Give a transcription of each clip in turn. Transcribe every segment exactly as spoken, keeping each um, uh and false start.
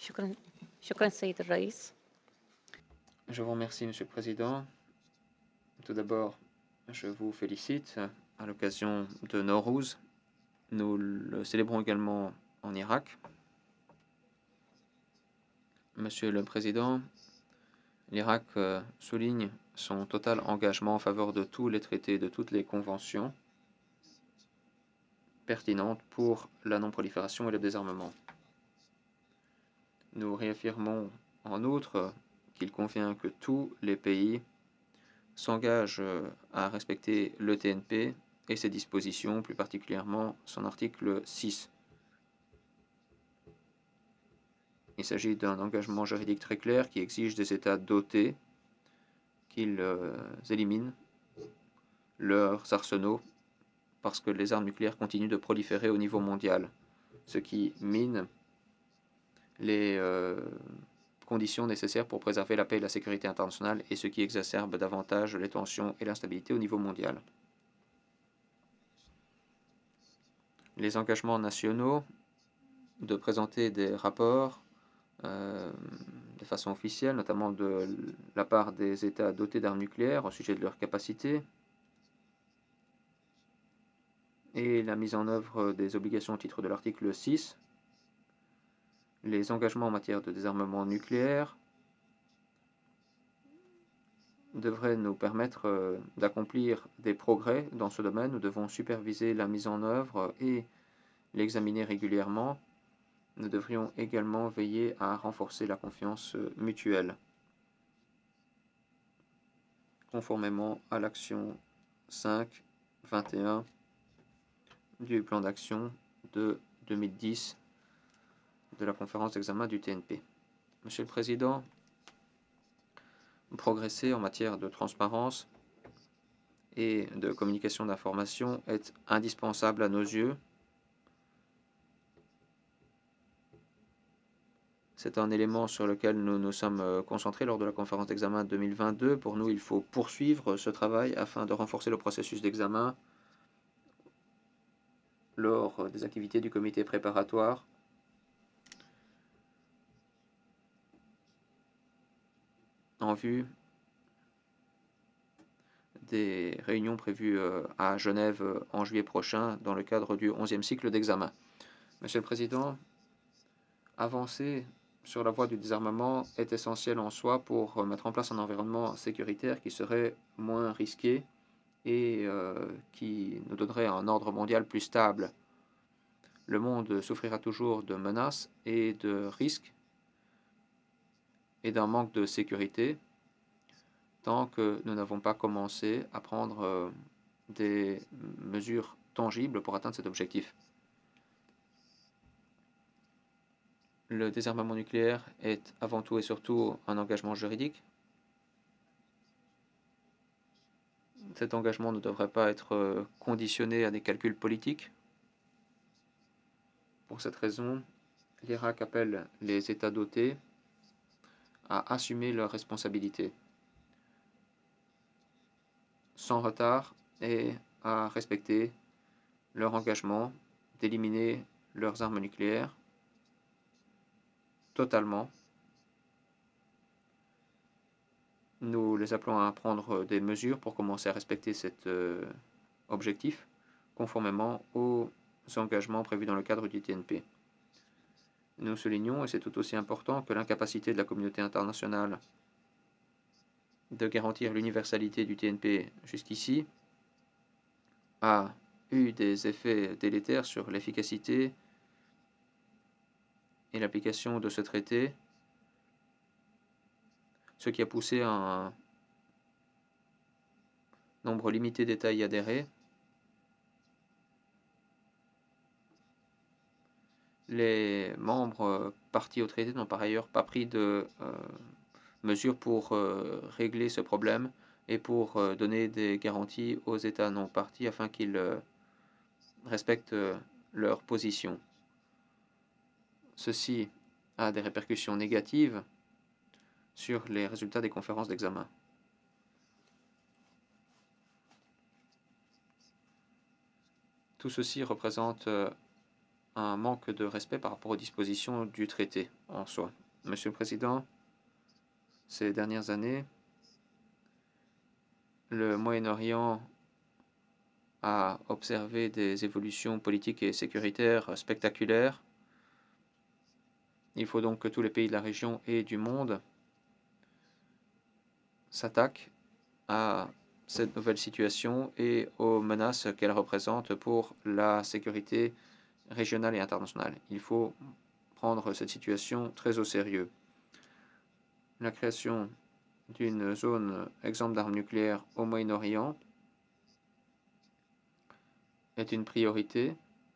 شكرا شكرا سيد الرئيس. Je vous remercie, Monsieur le Président. Tout d'abord, je vous félicite à l'occasion de Nowruz. Nous le célébrons également en Irak. Monsieur le Président, l'Irak euh, souligne son total engagement en faveur de tous les traités et de toutes les conventions pertinentes pour la non-prolifération et le désarmement. Nous réaffirmons en outre qu'il convient que tous les pays s'engagent à respecter le T N P et ses dispositions, plus particulièrement son article six. Il s'agit d'un engagement juridique très clair qui exige des États dotés qu'ils euh, éliminent leurs arsenaux parce que les armes nucléaires continuent de proliférer au niveau mondial, ce qui mine les euh, conditions nécessaires pour préserver la paix et la sécurité internationale et ce qui exacerbe davantage les tensions et l'instabilité au niveau mondial. Les engagements nationaux de présenter des rapports euh, de façon officielle, notamment de la part des États dotés d'armes nucléaires au sujet de leurs capacités, et la mise en œuvre des obligations au titre de l'article six, les engagements en matière de désarmement nucléaire devraient nous permettre euh, d'accomplir des progrès dans ce domaine. Nous devons superviser la mise en œuvre et l'examiner régulièrement. Nous devrions également veiller à renforcer la confiance mutuelle, conformément à l'action cinq vingt et un du plan d'action de deux mille dix de la conférence d'examen du T N P. Monsieur le Président, progresser en matière de transparence et de communication d'informations est indispensable à nos yeux. C'est un élément sur lequel nous nous sommes concentrés lors de la conférence d'examen deux mille vingt-deux. Pour nous, il faut poursuivre ce travail afin de renforcer le processus d'examen lors des activités du comité préparatoire en vue des réunions prévues à Genève en juillet prochain dans le cadre du onzième cycle d'examen. Monsieur le Président, avancer sur la voie du désarmement est essentiel en soi pour mettre en place un environnement sécuritaire qui serait moins risqué et euh, qui nous donnerait un ordre mondial plus stable. Le monde souffrira toujours de menaces et de risques et d'un manque de sécurité tant que nous n'avons pas commencé à prendre euh, des mesures tangibles pour atteindre cet objectif. Le désarmement nucléaire est avant tout et surtout un engagement juridique. Cet engagement ne devrait pas être conditionné à des calculs politiques. Pour cette raison, l'Irak appelle les États dotés à assumer leurs responsabilités sans retard et à respecter leur engagement d'éliminer leurs armes nucléaires totalement. Nous les appelons à prendre des mesures pour commencer à respecter cet euh, objectif, conformément aux engagements prévus dans le cadre du T N P. Nous soulignons, et c'est tout aussi important, que l'incapacité de la communauté internationale de garantir l'universalité du T N P jusqu'ici a eu des effets délétères sur l'efficacité et l'application de ce traité, ce qui a poussé un nombre limité d'États y adhérer. Les membres partis au traité n'ont par ailleurs pas pris de euh, mesures pour euh, régler ce problème et pour euh, donner des garanties aux États non partis afin qu'ils euh, respectent euh, leur position. Ceci a des répercussions négatives sur les résultats des conférences d'examen. Tout ceci représente euh, un manque de respect par rapport aux dispositions du traité en soi. Monsieur le Président, ces dernières années, le Moyen-Orient a observé des évolutions politiques et sécuritaires spectaculaires. Il faut donc que tous les pays de la région et du monde s'attaquent à cette nouvelle situation et aux menaces qu'elle représente pour la sécurité régionale et internationale. Il faut prendre cette situation très au sérieux. La création d'une zone exempte d'armes nucléaires au Moyen-Orient est une priorité.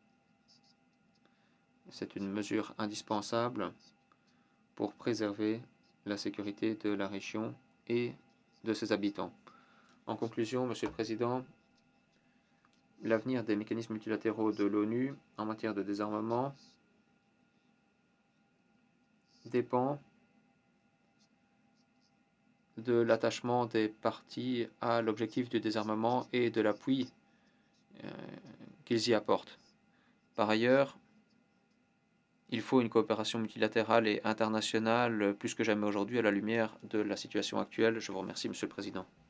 C'est une mesure indispensable pour préserver la sécurité de la région et de ses habitants. En conclusion, Monsieur le Président, l'avenir des mécanismes multilatéraux de l'ONU en matière de désarmement dépend de l'attachement des parties à l'objectif du désarmement et de l'appui euh, qu'ils y apportent. Par ailleurs, il faut une coopération multilatérale et internationale plus que jamais aujourd'hui à la lumière de la situation actuelle. Je vous remercie, Monsieur le Président.